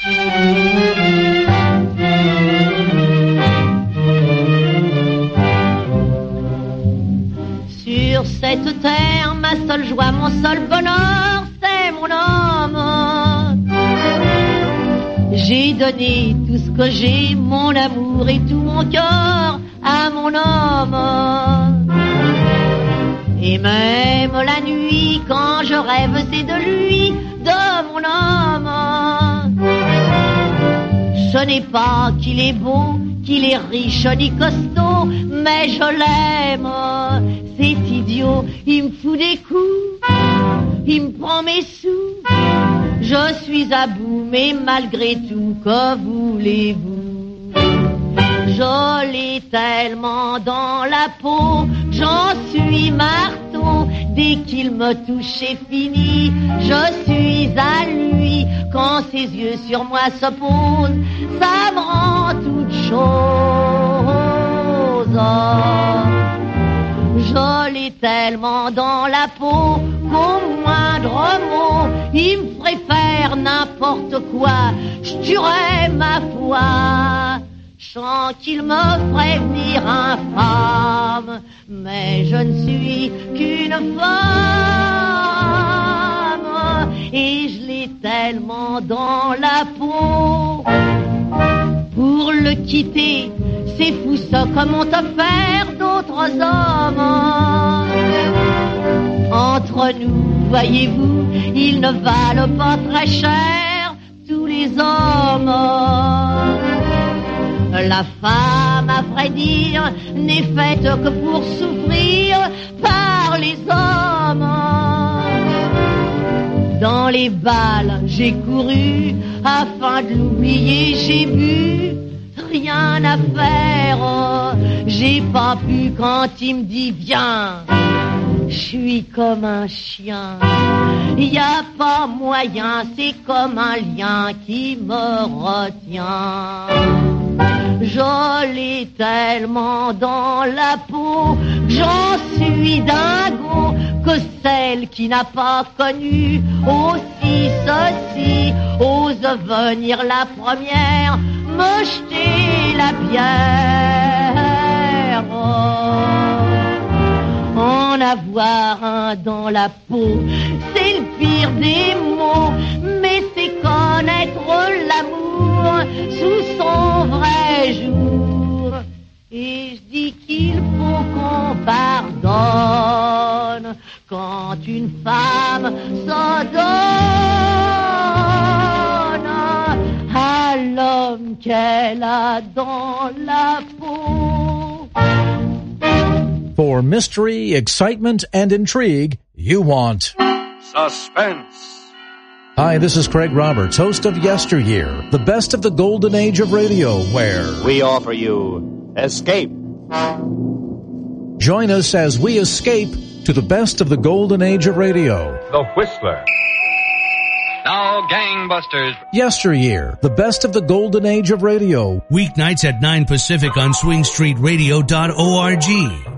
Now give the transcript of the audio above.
Sur cette terre, ma seule joie, mon seul bonheur, c'est mon homme. J'ai donné tout ce que j'ai, mon amour et tout mon cœur à mon homme. Et même la nuit, quand je rêve, c'est de lui, de mon homme. Ce n'est pas qu'il est beau, qu'il est riche ni costaud, mais je l'aime. C'est idiot, il me fout des coups, il me prend mes sous. Je suis à bout, mais malgré tout, que voulez-vous? Je l'ai tellement dans la peau, j'en suis marteau. Dès qu'il me touche, c'est fini. Je suis à lui, quand ses yeux sur moi se posent, ça me rend toute chose. Je l'ai tellement dans la peau qu'au moindre mot, il me ferait faire n'importe quoi. Je tuerais ma foi. Je sens qu'il me ferait venir infâme, mais je ne suis qu'une femme. Et je l'ai tellement dans la peau. Pour le quitter, c'est fou ça, comme on t'a fait d'autres hommes. Entre nous, voyez-vous, ils ne valent pas très cher, tous les hommes. La femme, à vrai dire, n'est faite que pour souffrir par les hommes. Dans les balles, j'ai couru, afin de l'oublier, j'ai bu. Rien à faire, j'ai pas pu quand il me dit viens. Je suis comme un chien, y a pas moyen, c'est comme un lien qui me retient. Je l'ai tellement dans la peau, j'en suis dingo, que celle qui n'a pas connu aussi ceci ose venir la première me jeter la pierre. En avoir un dans la peau, c'est le pire des mots, mais c'est connaître l'amour sous son vrai jour. Et je dis qu'il faut qu'on pardonne quand une femme se donne à l'homme qu'elle a dans la peau. For mystery, excitement, and intrigue, you want suspense. Hi, this is Craig Roberts, host of Yesteryear, the best of the golden age of radio, where we offer you escape. Join us as we escape to the best of the golden age of radio. The Whistler. Now, gangbusters. Yesteryear, the best of the golden age of radio. Weeknights at 9 Pacific on swingstreetradio.org.